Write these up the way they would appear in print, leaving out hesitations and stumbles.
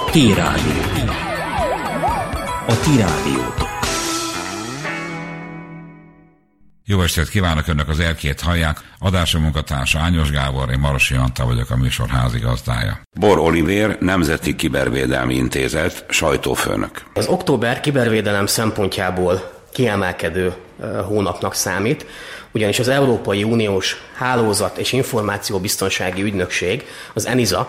T-Rádió. A Ti rádiótok. Jó estét kívánok, önök az Erkét hallják. Adásom munkatársa Ányos Gábor, én Marosi Antal vagyok, a műsor házigazdája. Bor Olivér, Nemzeti Kibervédelmi Intézet, sajtófőnök. Az október kibervédelem szempontjából kiemelkedő hónapnak számít, ugyanis az Európai Uniós Hálózat és Információbiztonsági Ügynökség, az ENISA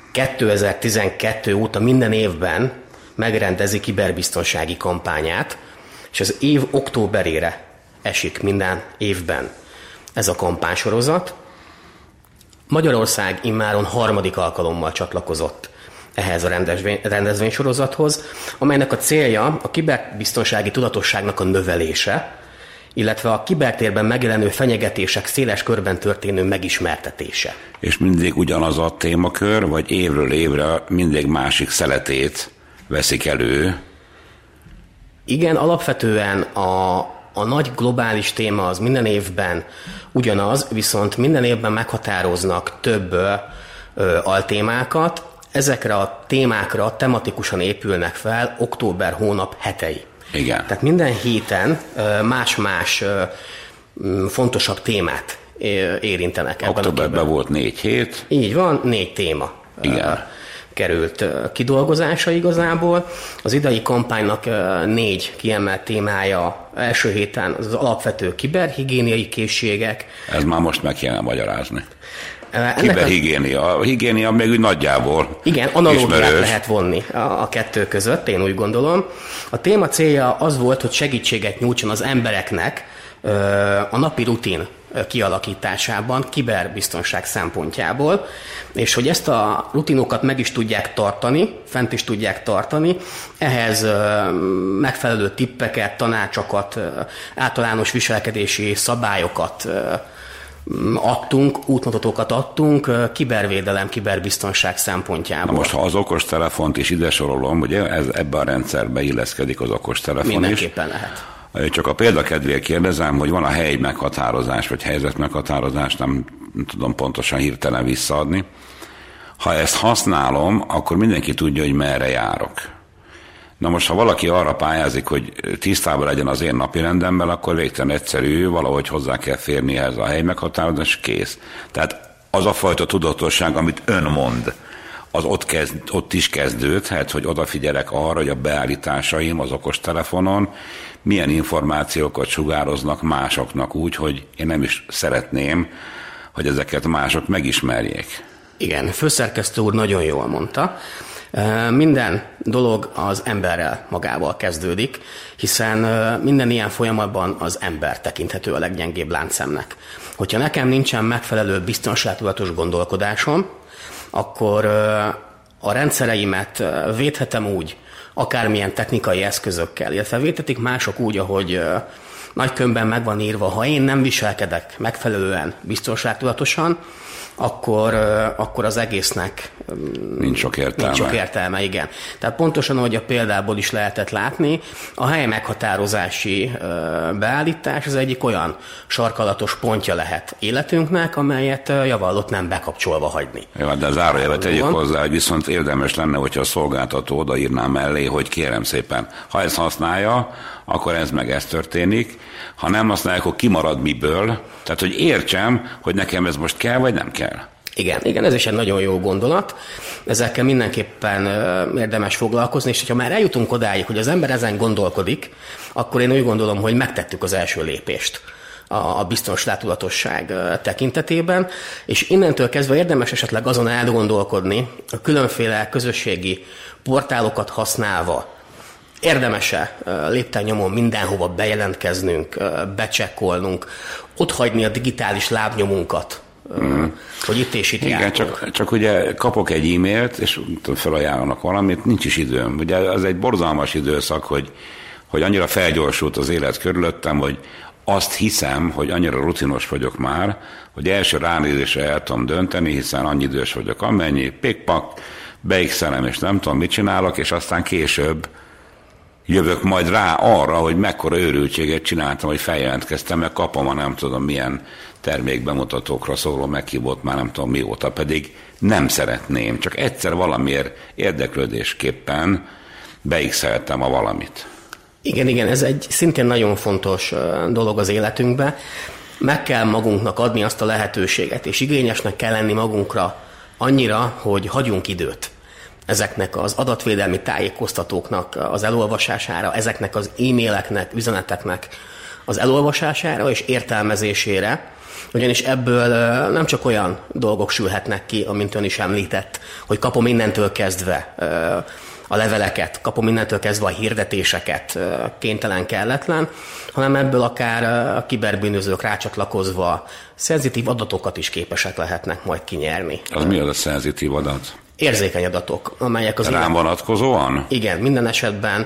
2012 óta minden évben megrendezi kiberbiztonsági kampányát, és az év októberére esik minden évben ez a kampánysorozat. Magyarország immáron harmadik alkalommal csatlakozott ehhez a rendezvénysorozathoz, amelynek a célja a kiberbiztonsági tudatosságnak a növelése, illetve a kibertérben megjelenő fenyegetések széles körben történő megismertetése. És mindig ugyanaz a témakör, vagy évről évre mindig másik szeletét veszik elő? Igen, alapvetően a nagy globális téma az minden évben ugyanaz, viszont minden évben meghatároznak több altémákat. Ezekre a témákra tematikusan épülnek fel október hónap hetei. Igen. Tehát minden héten más-más fontosabb témát érintenek. Októberben volt 4 hét. Így van, 4 téma. Igen. Került kidolgozása igazából. Az idei kampánynak 4 kiemelt témája első héten az alapvető kiberhigiéniai készségek. Ez már most meg kéne magyarázni. Kiberhigiénia. A higiénia még úgy nagyjából igen, analógiát ismerős. lehet vonni a kettő között, én úgy gondolom. A téma célja az volt, hogy segítséget nyújtson az embereknek a napi rutin kialakításában, kiberbiztonság szempontjából, és hogy ezt a rutinokat meg is tudják tartani, fent is tudják tartani, ehhez megfelelő tippeket, tanácsokat, általános viselkedési szabályokat adtunk, útmutatókat adtunk kibervédelem, kiberbiztonság szempontjából. Na most, ha az okostelefont is ide sorolom, ugye ebben a rendszerbe illeszkedik az okostelefon is. Mindenképpen lehet. Csak a példakedvéért kérdezem, hogy van a hely meghatározás, vagy helyzet meghatározás, nem tudom pontosan hirtelen visszaadni. Ha ezt használom, akkor mindenki tudja, hogy merre járok. Na most, ha valaki arra pályázik, hogy tisztában legyen az én napirendemmel, akkor végtelen egyszerű, valahogy hozzá kell férni ehhez a hely meghatározás, kész. Tehát az a fajta tudatosság, amit ön mond, az ott is kezdődhet, hogy odafigyelek arra, hogy a beállításaim az okostelefonon milyen információkat sugároznak másoknak úgy, hogy én nem is szeretném, hogy ezeket mások megismerjék. Igen, főszerkesztő úr nagyon jól mondta. Minden dolog az emberrel magával kezdődik, hiszen minden ilyen folyamatban az ember tekinthető a leggyengébb láncszemnek. Hogyha nekem nincsen megfelelő biztonságtudatos gondolkodásom, akkor a rendszereimet védhetem úgy, akármilyen technikai eszközökkel, illetve védhetik mások úgy, ahogy nagykönyvben meg van írva, ha én nem viselkedek megfelelően biztonságtudatosan, akkor az egésznek nincs sok értelme, igen. Tehát pontosan, ahogy a példából is lehetett látni, a hely meghatározási beállítás az egyik olyan sarkalatos pontja lehet életünknek, amelyet javallott nem bekapcsolva hagyni. Jó, de zárójelben tegyük hozzá, hogy viszont érdemes lenne, hogyha a szolgáltató odaírná mellé, hogy kérem szépen, ha ezt használja, akkor ez történik. Ha nem használják, akkor kimarad miből. Tehát, hogy értsem, hogy nekem ez most kell, vagy nem kell. Igen, ez is egy nagyon jó gondolat. Ezekkel mindenképpen érdemes foglalkozni, és hogyha már eljutunk odáig, hogy az ember ezen gondolkodik, akkor én úgy gondolom, hogy megtettük az első lépést a biztonságtudatosság tekintetében, és innentől kezdve érdemes esetleg azon elgondolkodni, a különféle közösségi portálokat használva, érdemes-e lépten-nyomon mindenhova bejelentkeznünk, becsekkolnunk, otthagyni a digitális lábnyomunkat, hogy itt és itt igen, csak ugye kapok egy e-mailt, és felajánlanak valamit, nincs is időm. Ugye az egy borzalmas időszak, hogy annyira felgyorsult az élet körülöttem, hogy azt hiszem, hogy annyira rutinos vagyok már, hogy első ránézésre el tudom dönteni, hiszen annyi idős vagyok, amennyi, pikpak, beixelem, és nem tudom, mit csinálok, és aztán később jövök majd rá arra, hogy mekkora őrültséget csináltam, hogy feljelentkeztem, mert kapom a nem tudom milyen termékbemutatókra szóló meghívót már nem tudom mióta, pedig nem szeretném, csak egyszer valamiért érdeklődésképpen beixeltem a valamit. Igen, ez egy szintén nagyon fontos dolog az életünkben. Meg kell magunknak adni azt a lehetőséget, és igényesnek kell lenni magunkra annyira, hogy hagyjunk időt ezeknek az adatvédelmi tájékoztatóknak az elolvasására, ezeknek az e-maileknek, üzeneteknek az elolvasására és értelmezésére, ugyanis ebből nem csak olyan dolgok sülhetnek ki, amint ön is említett, hogy kapom innentől kezdve a leveleket, kapom innentől kezdve a hirdetéseket, kénytelen, kelletlen, hanem ebből akár a kiberbűnözők rácsatlakozva szenzitív adatokat is képesek lehetnek majd kinyerni. Az mi az a szenzitív adat? Érzékeny adatok, amelyek az... Rám vonatkozóan? Igen, minden esetben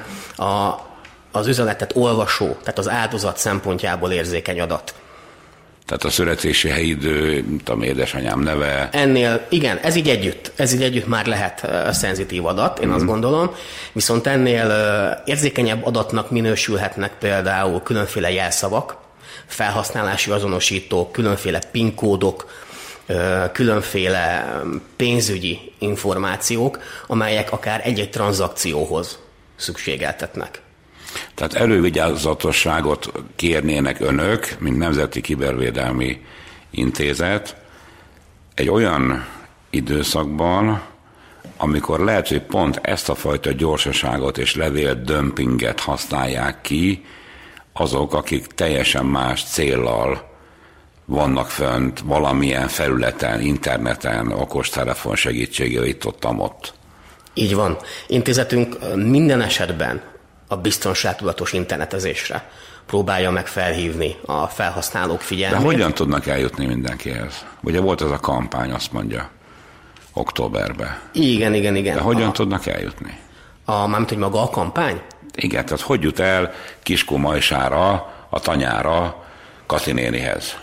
az üzenetet olvasó, tehát az áldozat szempontjából érzékeny adat. Tehát a születési helyidő, tudom, édesanyám neve. Ennél, igen, ez így együtt már lehet szenzitív adat, én azt gondolom, viszont ennél érzékenyebb adatnak minősülhetnek például különféle jelszavak, felhasználási azonosítók, különféle PIN kódok, különféle pénzügyi információk, amelyek akár egy-egy tranzakcióhoz szükségeltetnek. Tehát elővigyázatosságot kérnének önök, mint Nemzeti Kibervédelmi Intézet, egy olyan időszakban, amikor lehet, hogy pont ezt a fajta gyorsaságot és levéldömpinget használják ki azok, akik teljesen más céllal vannak fönt valamilyen felületen, interneten, okostelefon segítségével itt-ott. Így van. Intézetünk minden esetben a biztonságtudatos internetezésre próbálja meg felhívni a felhasználók figyelmét. De hogyan tudnak eljutni mindenkihez? Ugye volt ez a kampány, azt mondja, októberben. Igen. De hogyan tudnak eljutni? Mármint, hogy maga a kampány? Igen, tehát hogy jut el Kiskó Majsára, a tanyára, Kati nénihez?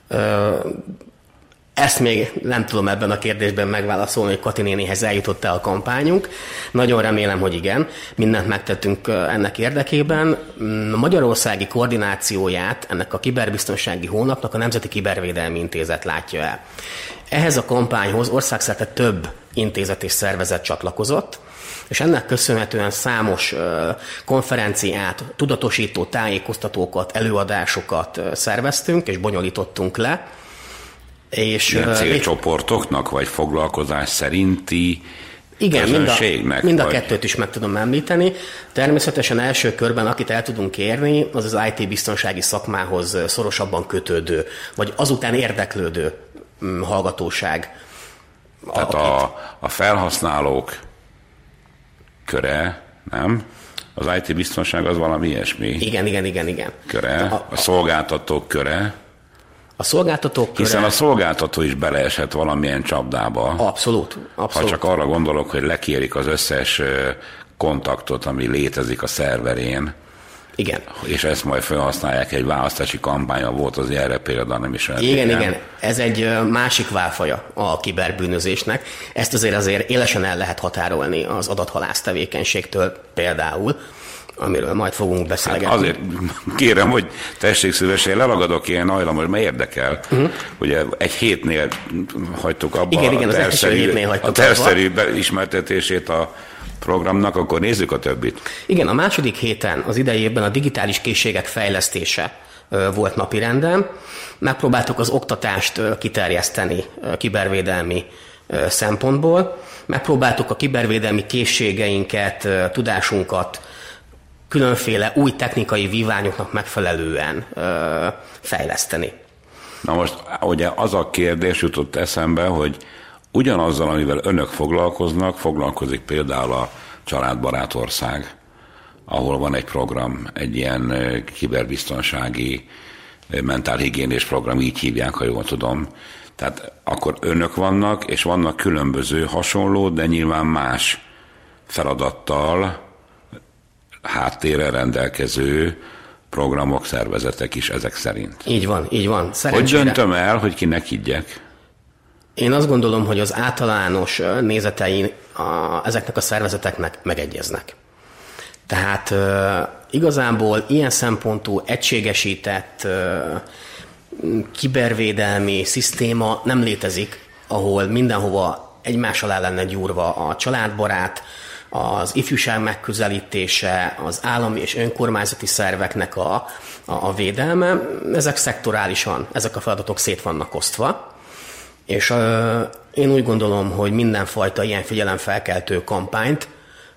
Ezt még nem tudom ebben a kérdésben megválaszolni, hogy Kati nénihez eljutott-e a kampányunk. Nagyon remélem, hogy igen. Mindent megtettünk ennek érdekében. A magyarországi koordinációját ennek a kiberbiztonsági hónapnak a Nemzeti Kibervédelmi Intézet látja el. Ehhez a kampányhoz országszerte több intézet és szervezet csatlakozott, és ennek köszönhetően számos konferenciát, tudatosító tájékoztatókat, előadásokat szerveztünk és bonyolítottunk le. És ilyen célcsoportoknak, vagy foglalkozás szerinti igen, közönségnek? Mind a kettőt is meg tudom említeni. Természetesen első körben, akit el tudunk érni, az IT biztonsági szakmához szorosabban kötődő, vagy azután érdeklődő hallgatóság. Tehát a felhasználók köre, nem? Az IT biztonság az valami ilyesmi? Igen. Köre, a szolgáltatók köre. A szolgáltatók köre... Hiszen a szolgáltató is beleesett valamilyen csapdába. Abszolút. Ha csak arra gondolok, hogy lekérik az összes kontaktot, ami létezik a szerverén. Igen. És ezt majd felhasználják egy választási kampányon, volt az erre példa, nem is Igen. Ez egy másik válfaja a kiberbűnözésnek. Ezt azért élesen el lehet határolni az adathalász tevékenységtől például, amiről majd fogunk beszélgetni. Hát azért kérem, hogy tessék szívesen, leragadok ilyen hajlamos, mert érdekel. Ugye egy hétnél hagytuk abba a tervszerű ismertetését a programnak, akkor nézzük a többit. Igen, a második héten az idei évben a digitális készségek fejlesztése volt napirenden. Megpróbáltuk az oktatást kiterjeszteni kibervédelmi szempontból. Megpróbáltuk a kibervédelmi készségeinket, tudásunkat különféle új technikai víványoknak megfelelően fejleszteni. Na most ugye az a kérdés jutott eszembe, hogy ugyanazzal, amivel önök foglalkozik például a Családbarát Ország, ahol van egy program, egy ilyen kiberbiztonsági, mentálhigiénés program, így hívják, ha jól tudom. Tehát akkor önök vannak, és vannak különböző hasonló, de nyilván más feladattal háttérrel rendelkező programok, szervezetek is ezek szerint. Így van. Hogy döntöm el, hogy kinek higgyek? Én azt gondolom, hogy az általános nézetei ezeknek a szervezeteknek megegyeznek. Tehát igazából ilyen szempontú egységesített kibervédelmi szisztéma nem létezik, ahol mindenhova egymás alá lenne gyúrva a családbarát, az ifjúság megközelítése, az állami és önkormányzati szerveknek a védelme. Ezek szektorálisan, ezek a feladatok szét vannak osztva, és én úgy gondolom, hogy mindenfajta ilyen figyelemfelkeltő kampányt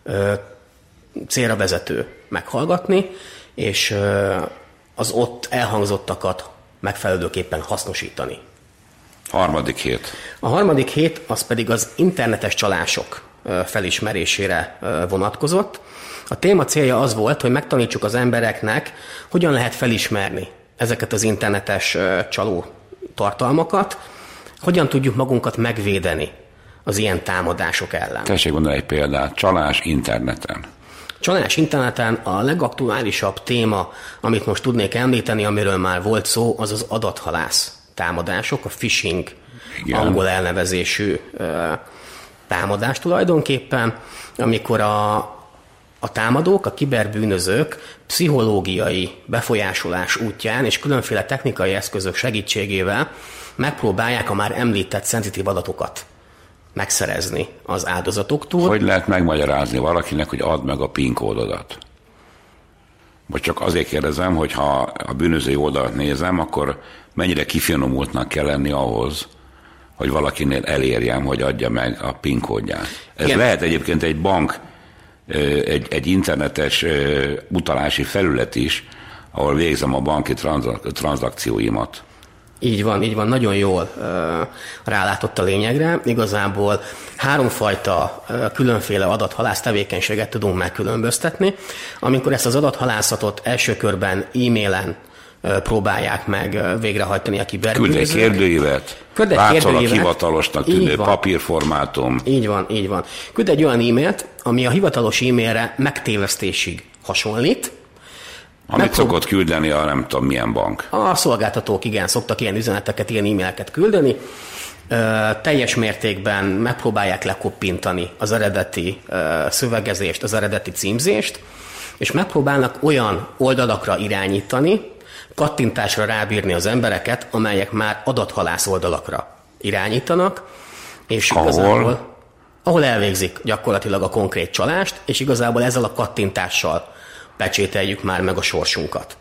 célra vezető meghallgatni, és az ott elhangzottakat megfelelőképpen hasznosítani. Harmadik hét. A harmadik hét az pedig az internetes csalások felismerésére vonatkozott. A téma célja az volt, hogy megtanítsuk az embereknek, hogyan lehet felismerni ezeket az internetes csaló tartalmakat, hogyan tudjuk magunkat megvédeni az ilyen támadások ellen. Tessék mondani egy példát. Csalás interneten. Csalás interneten a legaktuálisabb téma, amit most tudnék említeni, amiről már volt szó, az az adathalász támadások, a phishing, igen, angol elnevezésű támadás tulajdonképpen, amikor a támadók, a kiberbűnözők pszichológiai befolyásolás útján és különféle technikai eszközök segítségével megpróbálják a már említett szenzitív adatokat megszerezni az áldozatoktól. Hogy lehet megmagyarázni valakinek, hogy add meg a PIN kódodat? Vagy csak azért kérdezem, hogy ha a bűnözői oldalt nézem, akkor mennyire kifinomultnak kell lenni ahhoz, hogy valakinél elérjem, hogy adja meg a PIN kódját. Ez igen, lehet egyébként egy bank, egy internetes utalási felület is, ahol végzem a banki tranzakcióimat. Így van, nagyon jól rálátott a lényegre. Igazából háromfajta különféle adathalász tevékenységet tudunk megkülönböztetni. Amikor ezt az adathalászatot első körben e-mailen próbálják meg végrehajtani a kiberbűnözők. Küld egy kérdőívet, látszólag hivatalosnak tűnő papírformátum. Így van. Küld egy olyan e-mailt, ami a hivatalos e-mailre megtévesztésig hasonlít. Amit szokott küldeni a nem tudom milyen bank. A szolgáltatók igen, szoktak ilyen üzeneteket, ilyen e-maileket küldeni. Teljes mértékben megpróbálják lekoppintani az eredeti szövegezést, az eredeti címzést, és megpróbálnak olyan oldalakra irányítani, kattintásra rábírni az embereket, amelyek már adathalász oldalakra irányítanak, és igazából, ahol elvégzik gyakorlatilag a konkrét csalást, és igazából ezzel a kattintással pecsételjük már meg a sorsunkat.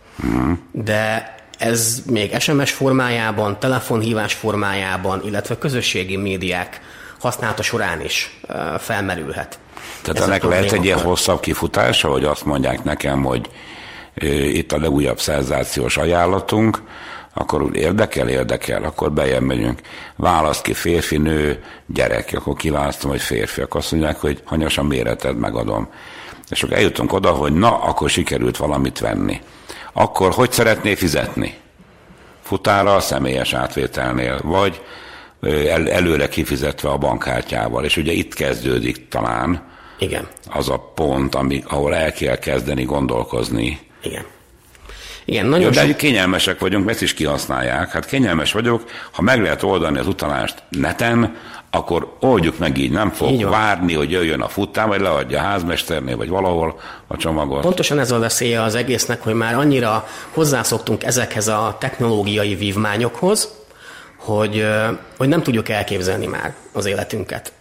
De ez még SMS formájában, telefonhívás formájában, illetve közösségi médiák használata során is felmerülhet. Tehát ennek lehet egy ilyen hosszabb kifutása, hogy azt mondják nekem, hogy itt a legújabb szenzációs ajánlatunk, akkor érdekel, akkor bejön megyünk. Választ ki férfi, nő, gyerek, akkor kiválasztom, hogy férfi. Akkor azt mondják, hogy hanyas a méreted, megadom. És akkor eljutunk oda, hogy na, akkor sikerült valamit venni. Akkor hogy szeretné fizetni? Futára, személyes átvételnél, vagy előre kifizetve a bankkártyával. És ugye itt kezdődik talán igen, az a pont, ahol el kell kezdeni gondolkozni. Igen, nagyon de kényelmesek vagyunk, mert ezt is kihasználják. Hát kényelmes vagyok, ha meg lehet oldani az utalást neten, akkor oldjuk meg így, nem fog várni, hogy jöjjön a futár, vagy leadja a házmesternél, vagy valahol a csomagot. Pontosan ez a veszélye az egésznek, hogy már annyira hozzászoktunk ezekhez a technológiai vívmányokhoz, hogy nem tudjuk elképzelni már az életünket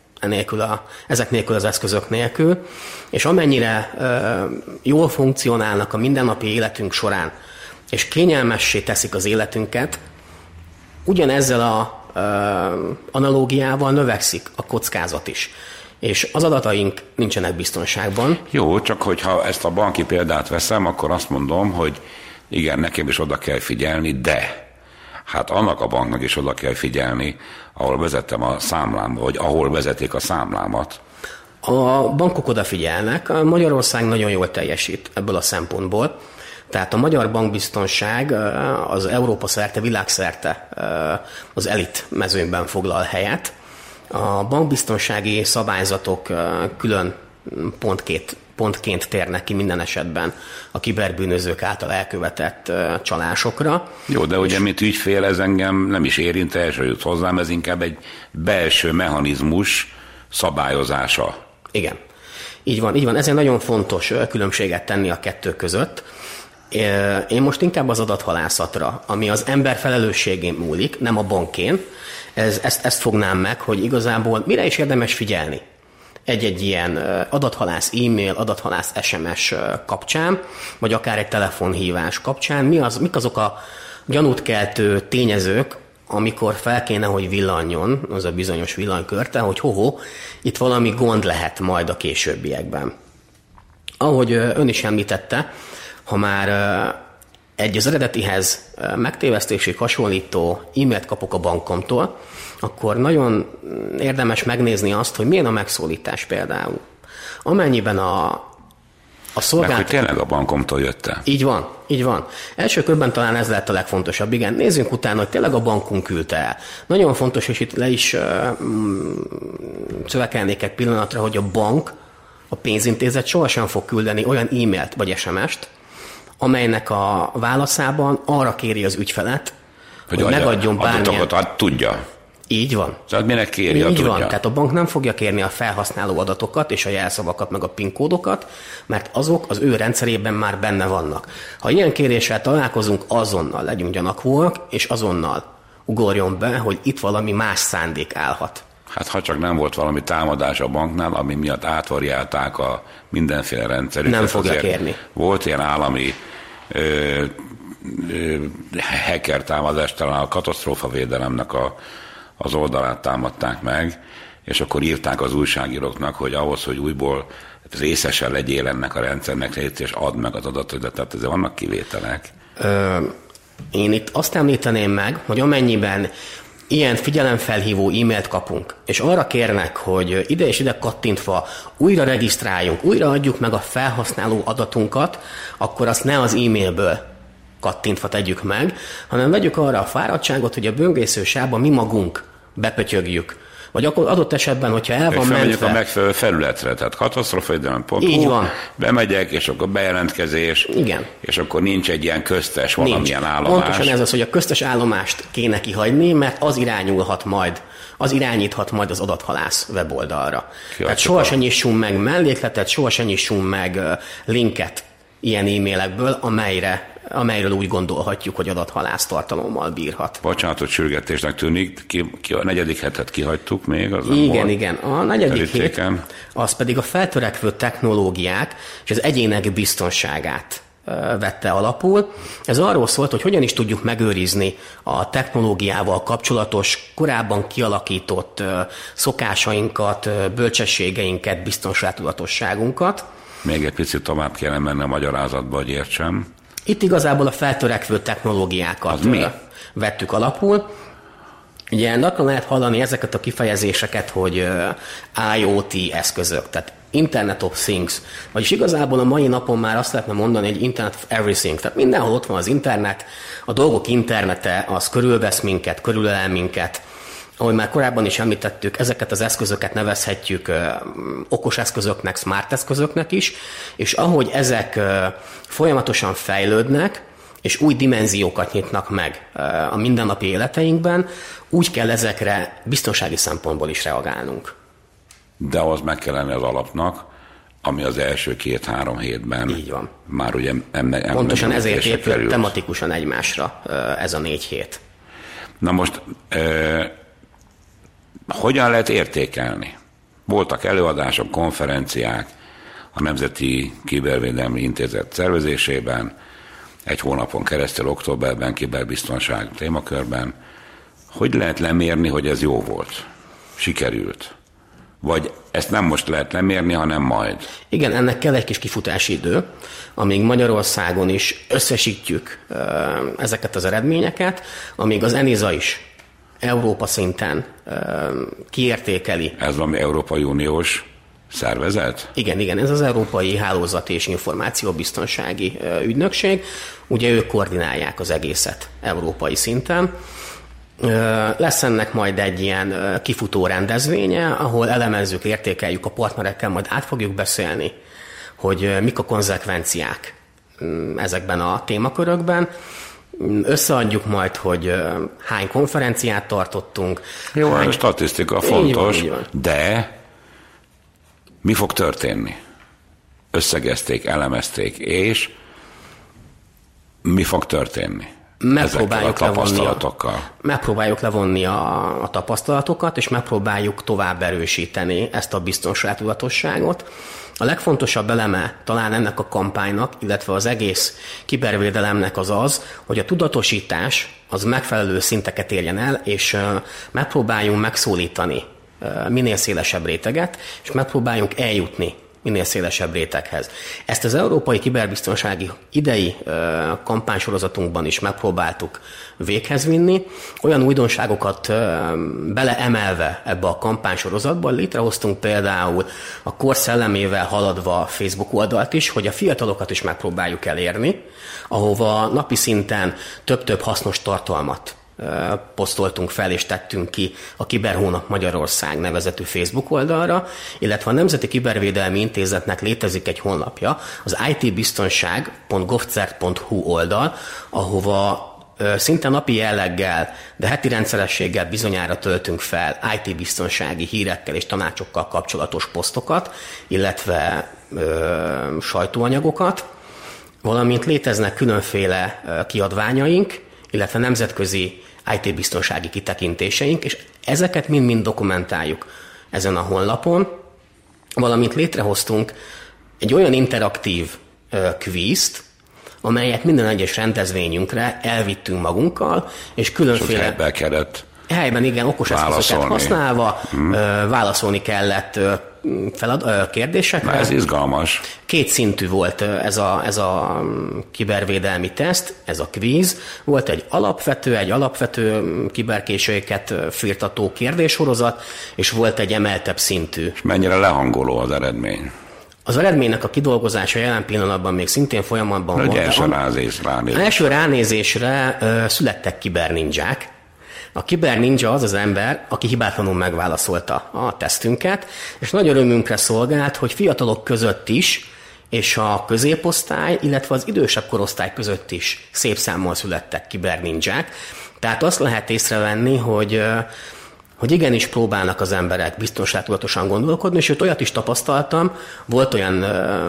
ezek nélkül az eszközök nélkül, és amennyire jól funkcionálnak a mindennapi életünk során, és kényelmessé teszik az életünket, ugyanezzel a analógiával növekszik a kockázat is. És az adataink nincsenek biztonságban. Jó, csak hogyha ezt a banki példát veszem, akkor azt mondom, hogy igen, nekem is oda kell figyelni, de hát annak a banknak is oda kell figyelni, ahol vezettem a számlámat, vagy ahol vezetik a számlámat. A bankok odafigyelnek. Magyarország nagyon jól teljesít ebből a szempontból. Tehát a magyar bankbiztonság az Európa szerte, világszerte az elit mezőnyben foglal helyet. A bankbiztonsági szabályzatok külön pontként térnek ki minden esetben a kiberbűnözők által elkövetett csalásokra. Jó, de ugye, mint ügyfél, ez engem nem is érint, első jut hozzám, ez inkább egy belső mechanizmus szabályozása. Igen. Így van. Ezért nagyon fontos különbséget tenni a kettő között. Én most inkább az adathalászatra, ami az ember felelősségén múlik, nem a bankén, ezt fognám meg, hogy igazából mire is érdemes figyelni egy ilyen adathalász e-mail, adathalász SMS kapcsán, vagy akár egy telefonhívás kapcsán, mik azok a gyanútkeltő tényezők, amikor fel kéne, hogy villanjon az a bizonyos villanykörte, hogy itt valami gond lehet majd a későbbiekben. Ahogy ön is említette, ha már az eredetihez megtévesztésig hasonlító e-mailt kapok a bankomtól, akkor nagyon érdemes megnézni azt, hogy milyen a megszólítás például. Amennyiben a szolgáltató... Meg, hogy tényleg a bankomtól jött-e? Így van. Első körben talán ez lett a legfontosabb. Igen, nézzünk utána, hogy tényleg a bankunk küldte el. Nagyon fontos, és itt le is szövekelnék egy pillanatra, hogy a bank, a pénzintézet sohasem fog küldeni olyan e-mailt vagy SMS-t, amelynek a válaszában arra kéri az ügyfelet, hogy megadjon bármilyen... Tudja. Így van. Tehát minek kéri, Így tudja. van. Tehát a bank nem fogja kérni a felhasználó adatokat és a jelszavakat, meg a PIN kódokat, mert azok az ő rendszerében már benne vannak. Ha ilyen kéréssel találkozunk, azonnal legyünk gyanakvóak, és azonnal ugorjon be, hogy itt valami más szándék állhat. Hát ha csak nem volt valami támadás a banknál, ami miatt átvarjálták a mindenféle rendszerüket. Nem fogja kérni. Volt ilyen állami hacker támadás, talán a katasztrófavédelemnek az oldalát támadták meg, és akkor írták az újságíróknak, hogy ahhoz, hogy újból részesen legyél ennek a rendszernek, és add meg az adatot, tehát ezzel vannak kivételek. Én itt azt említeném meg, hogy amennyiben ilyen figyelemfelhívó e-mailt kapunk, és arra kérnek, hogy ide és ide kattintva újra regisztráljunk, újra adjuk meg a felhasználó adatunkat, akkor azt ne az e-mailből kattintva tegyük meg, hanem vegyük arra a fáradtságot, hogy a böngésző sávban mi magunk bepötyögjük. Vagy akkor adott esetben, hogyha el van mentve... a megfelelő felületre, tehát katasztrofavédelem.hu, bemegyek, és akkor bejelentkezés, igen. És akkor nincs egy ilyen köztes valamilyen állomás. Pontosan ez az, hogy a köztes állomást kéne kihagyni, mert az irányíthat majd az adathalász weboldalra. Tehát sohasem nyissunk meg mellékletet, sohasem nyissunk meg linket ilyen e-mailekből, amelyről úgy gondolhatjuk, hogy adathalász tartalommal bírhat. Bocsánatot, sürgetésnek tűnik, a negyedik hetet kihagytuk még. Igen. A negyedik hét, az pedig a feltörekvő technológiák és az egyének biztonságát vette alapul. Ez arról szólt, hogy hogyan is tudjuk megőrizni a technológiával kapcsolatos, korábban kialakított szokásainkat, bölcsességeinket, biztonságtudatosságunkat. Még egy picit tovább kellene menni a magyarázatba, hogy értsem. Itt igazából a feltörekvő technológiákat vettük alapul. Ugye gyakran lehet hallani ezeket a kifejezéseket, hogy IoT eszközök, tehát Internet of Things, vagyis igazából a mai napon már azt lehetne mondani, hogy Internet of Everything, tehát mindenhol ott van az internet, a dolgok internete, az körülvesz minket, körülölel minket. Ahogy már korábban is említettük, ezeket az eszközöket nevezhetjük okos eszközöknek, smart eszközöknek is, és ahogy ezek folyamatosan fejlődnek, és új dimenziókat nyitnak meg a mindennapi életeinkben, úgy kell ezekre biztonsági szempontból is reagálnunk. De az meg kell lenni az alapnak, ami az első 2-3 hétben így van. Már ugye pontosan ezért épült tematikusan egymásra ez a 4 hét. Na most... hogyan lehet értékelni? Voltak előadások, konferenciák a Nemzeti Kibervédelmi Intézet szervezésében, 1 hónapon keresztül októberben, kiberbiztonság témakörben. Hogy lehet lemérni, hogy ez jó volt? Sikerült? Vagy ezt nem most lehet lemérni, hanem majd? Igen, ennek kell egy kis kifutási idő, amíg Magyarországon is összesítjük ezeket az eredményeket, amíg az ENISA is Európa szinten kiértékeli. Ez valami Európai Uniós szervezet? Igen, ez az Európai Hálózat és Információbiztonsági Ügynökség. Ugye ők koordinálják az egészet európai szinten. Lesz ennek majd egy ilyen kifutó rendezvénye, ahol elemezzük, értékeljük a partnerekkel, majd át fogjuk beszélni, hogy mik a konzekvenciák ezekben a témakörökben. Összeadjuk majd, hogy hány konferenciát tartottunk. Jó, a statisztika fontos, így van. De mi fog történni? összegezték, elemezték, és mi fog történni? Megpróbáljuk levonni a tapasztalatokat, és megpróbáljuk tovább erősíteni ezt a biztonságtudatosságot. A legfontosabb eleme talán ennek a kampánynak, illetve az egész kibervédelemnek az, hogy a tudatosítás az megfelelő szinteket érjen el, és megpróbáljunk megszólítani minél szélesebb réteget, és megpróbáljunk eljutni minél szélesebb réteghez. Ezt az európai kiberbiztonsági idei kampánysorozatunkban is megpróbáltuk véghez vinni. Olyan újdonságokat beleemelve ebbe a kampánysorozatba létrehoztunk például a kor szellemével haladva Facebook oldalt is, hogy a fiatalokat is megpróbáljuk elérni, ahova napi szinten több-több hasznos tartalmat posztoltunk fel és tettünk ki a Kiberhónap Magyarország nevezetű Facebook oldalra, illetve a Nemzeti Kibervédelmi Intézetnek létezik egy honlapja, az itbiztonság.gov.hu oldal, ahova szinte napi jelleggel, de heti rendszerességgel bizonyára töltünk fel IT-biztonsági hírekkel és tanácsokkal kapcsolatos posztokat, illetve sajtóanyagokat, valamint léteznek különféle kiadványaink, illetve nemzetközi IT-biztonsági kitekintéseink, és ezeket mind-mind dokumentáljuk ezen a honlapon, valamint létrehoztunk egy olyan interaktív kvízt, amelyet minden egyes rendezvényünkre elvittünk magunkkal, és különféle... Helyben igen, okos eszközöket használva válaszolni kellett kérdésekre. Ez izgalmas. Kétszintű volt ez a kibervédelmi teszt, ez a kvíz. Volt egy alapvető kiberkészségeket firtató kérdéssorozat, és volt egy emeltebb szintű. És mennyire lehangoló az eredmény? Az eredménynek a kidolgozása jelen pillanatban még szintén folyamatban van. Első ránézésre születtek kibernindzsák. A kiberninja az ember, aki hibátlanul megválaszolta a tesztünket, és nagy örömünkre szolgált, hogy fiatalok között is, és a középosztály, illetve az idősebb korosztály között is szép számmal születtek kiberninják. Tehát azt lehet észrevenni, hogy igenis próbálnak az emberek biztonságtudatosan gondolkodni, és őt olyat is tapasztaltam, volt olyan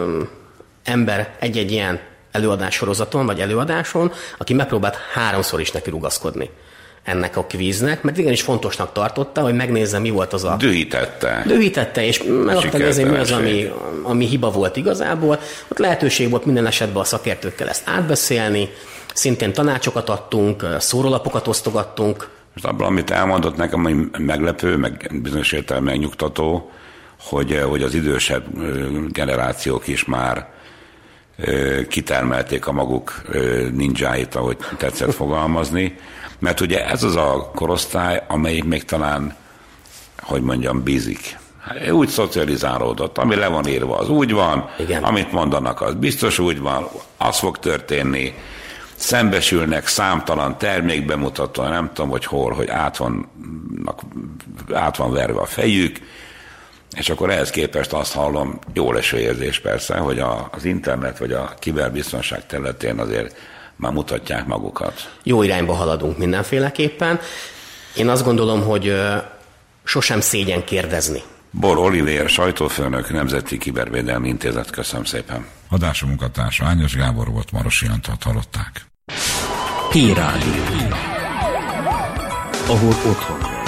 ember egy-egy ilyen előadássorozaton, vagy előadáson, aki megpróbált 3-szor is neki rugaszkodni ennek a kvíznek, mert igenis fontosnak tartotta, hogy megnézze, mi volt az a... Dühítette, és meg akarta nézni, mi az, ami hiba volt igazából. Ott lehetőség volt minden esetben a szakértőkkel ezt átbeszélni, szintén tanácsokat adtunk, szórólapokat osztogattunk. Most abban, amit elmondott nekem, hogy meglepő, meg bizonyos értelemben megnyugtató, hogy az idősebb generációk is már kitermelték a maguk ninjáit, ahogy tetszett fogalmazni, mert ugye ez az a korosztály, amelyik még talán, hogy mondjam, bízik. Úgy szocializálódott, ami le van írva, az úgy van, igen. Amit mondanak, az biztos úgy van, az fog történni, szembesülnek számtalan termékbemutató, nem tudom, hogy hol, hogy át van verve a fejük, és akkor ehhez képest azt hallom, jó leső érzés persze, hogy az internet vagy a kiberbiztonság területén azért már mutatják magukat. Jó irányba haladunk mindenféleképpen. Én azt gondolom, hogy sosem szégyen kérdezni. Bor Olivér, sajtófőnök, Nemzeti Kibervédelmi Intézet, köszönöm szépen. Adása munkatársa Ányos Gábor volt, Marosi Antalt hallották. P-Rádió. Ahol otthon.